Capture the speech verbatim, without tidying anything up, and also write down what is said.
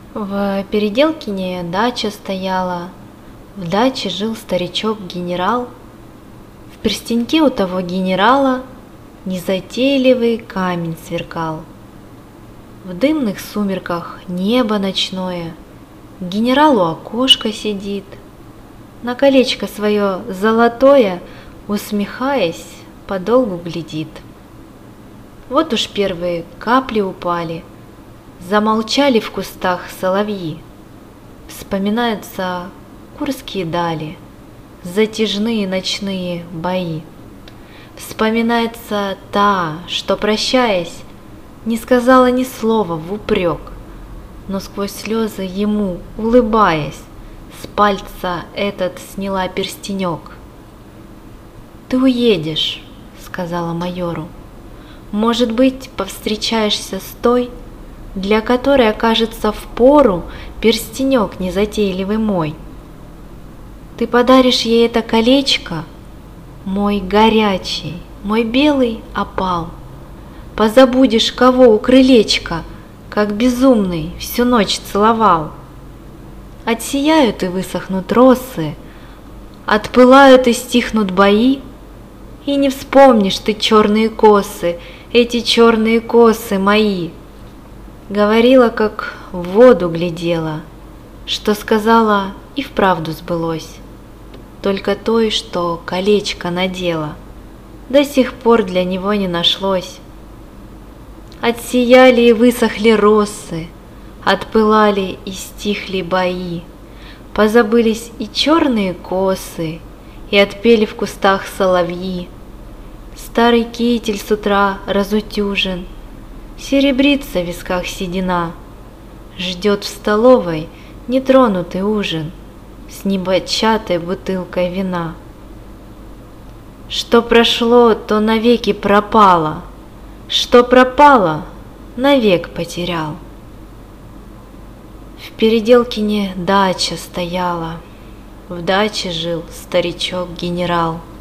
В Переделкине дача стояла, в даче жил старичок-генерал. В перстеньке у того генерала незатейливый камень сверкал. В дымных сумерках небо ночное, генерал у окошка сидит, на колечко свое золотое, усмехаясь, подолгу глядит. Вот уж первые капли упали, замолчали в кустах соловьи. Вспоминаются курские дали, затяжные ночные бои. Вспоминается та, что, прощаясь, не сказала ни слова вупрек, но сквозь слезы ему, улыбаясь, с пальца этот сняла перстенек. «Ты уедешь», — сказала майору. «Может быть, повстречаешься с той, для которой окажется впору перстенек незатейливый мой. Ты подаришь ей это колечко, мой горячий, мой белый опал. Позабудешь, кого у крылечка, как безумный, всю ночь целовал. Отсияют и высохнут росы, отпылают и стихнут бои, и не вспомнишь ты черные косы, эти черные косы мои». Говорила, как в воду глядела, что сказала и вправду сбылось. Только той, что колечко надела, до сих пор для него не нашлось. Отсияли и высохли росы, отпылали и стихли бои, позабылись и черные косы, и отпели в кустах соловьи. Старый китель с утра разутюжен, серебрится в висках седина, ждет в столовой нетронутый ужин с небочатой бутылкой вина. Что прошло, то навеки пропало, что пропало, навек потерял. В Переделкине дача стояла, в даче жил старичок-генерал.